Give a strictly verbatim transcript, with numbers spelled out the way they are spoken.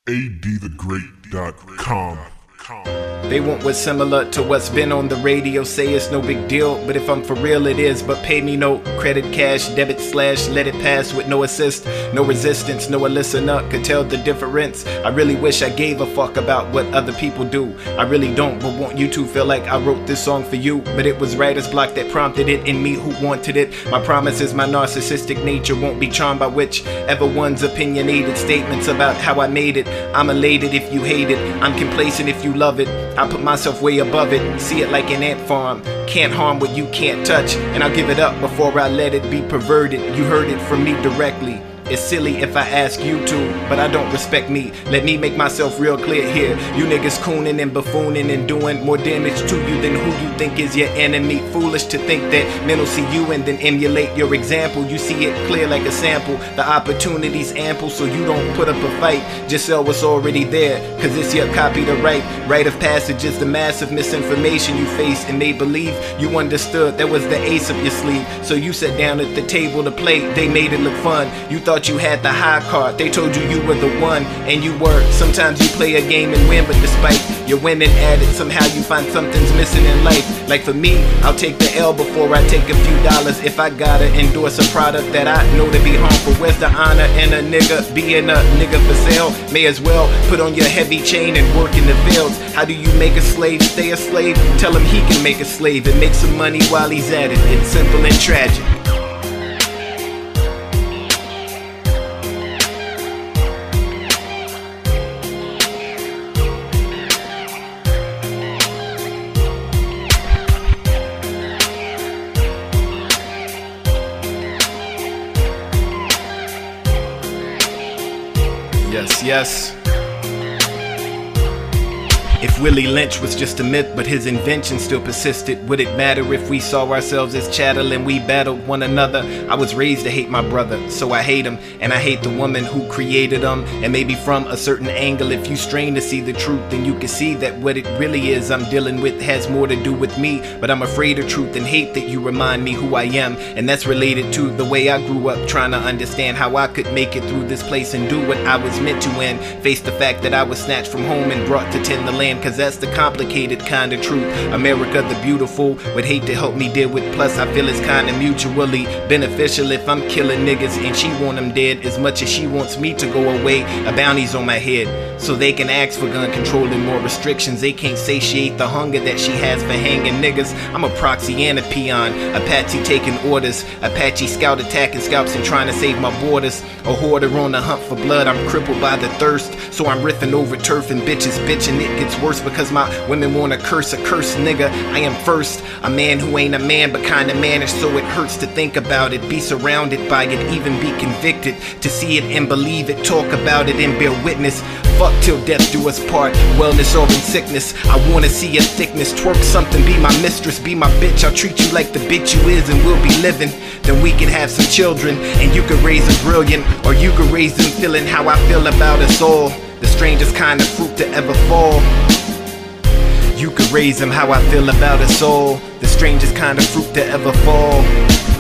A D the great dot com. They want what's similar to what's been on the radio, say it's no big deal, but if I'm for real it is. But pay me no credit, cash, debit, slash, let it pass with no assist, no resistance, no a listener could tell the difference. I really wish I gave a fuck about what other people do. I really don't, but want you to feel like I wrote this song for you. But it was writer's block that prompted it in me who wanted it. My promise is my narcissistic nature won't be charmed by whichever one's opinionated statements about how I made it. I'm elated if you hate it, I'm complacent if you love it. I put myself way above it, see it like an ant farm. Can't harm what you can't touch, and I'll give it up before I let it be perverted. You heard it from me directly. It's silly if I ask you to, but I don't respect me. Let me make myself real clear here. You niggas cooning and buffooning and doing more damage to you than who you think is your enemy. Foolish to think that men will see you and then emulate your example. You see it clear like a sample. The opportunity's ample, so you don't put up a fight. Just sell what's already there, cause it's your copy to write. Rite of passage is the massive misinformation you face, and they believe you understood that was the ace up your sleeve. So you sat down at the table to play, they made it look fun. You thought you had the high card, they told you you were the one, and you were. Sometimes you play a game and win, but despite your winning at it, somehow you find something's missing in life. Like for me, I'll take the L before I take a few dollars. If I gotta endorse a product that I know to be harmful, where's the honor in a nigga being a nigga for sale? May as well put on your heavy chain and work in the fields. How do you make a slave stay a slave? Tell him he can make a slave and make some money while he's at it. It's simple and tragic. Yes, yes. If Willie Lynch was just a myth, but his invention still persisted, would it matter if we saw ourselves as chattel and we battled one another? I was raised to hate my brother, so I hate him, and I hate the woman who created him. And maybe from a certain angle, if you strain to see the truth, then you can see that what it really is I'm dealing with has more to do with me. But I'm afraid of truth and hate that you remind me who I am, and that's related to the way I grew up, trying to understand how I could make it through this place and do what I was meant to, and face the fact that I was snatched from home and brought to tend the land. Cause that's the complicated kind of truth America the beautiful would hate to help me deal with. Plus I feel it's kinda mutually beneficial if I'm killing niggas and she want them dead as much as she wants me to go away. A bounty's on my head, so they can ask for gun control and more restrictions. They can't satiate the hunger that she has for hanging niggas. I'm a proxy and a peon, a patsy taking orders, Apache scout attacking scalps and trying to save my borders. A hoarder on the hunt for blood, I'm crippled by the thirst, so I'm riffing over turf and bitches bitching. It gets worse because my women wanna curse a curse nigga. I am first, a man who ain't a man but kinda managed, so it hurts to think about it, be surrounded by it, even be convicted to see it and believe it, talk about it and bear witness. Fuck till death do us part, wellness or in sickness. I wanna see your thickness, twerk something, be my mistress, be my bitch. I'll treat you like the bitch you is and we'll be living. Then we can have some children and you could raise them brilliant, or you could raise them feeling how I feel about us all. The strangest kind of fruit to ever fall. You could raise them how I feel about us all. The strangest kind of fruit to ever fall.